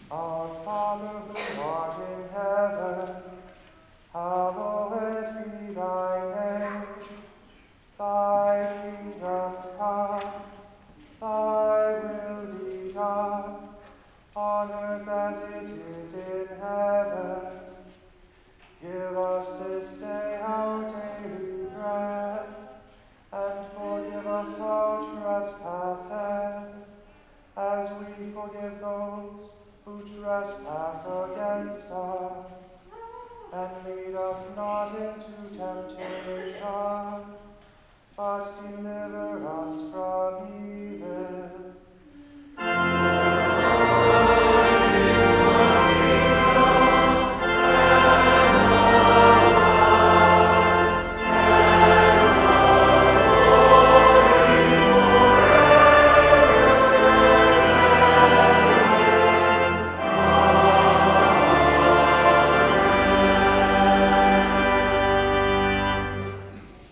Our Father who art in heaven, hallowed be thy name. Thy kingdom come, thy will be done, on earth as it is in heaven. Give us this day our daily bread, and forgive us our trespasses, as we forgive those who trespass against us. And lead us not into temptation, but deliver us from evil.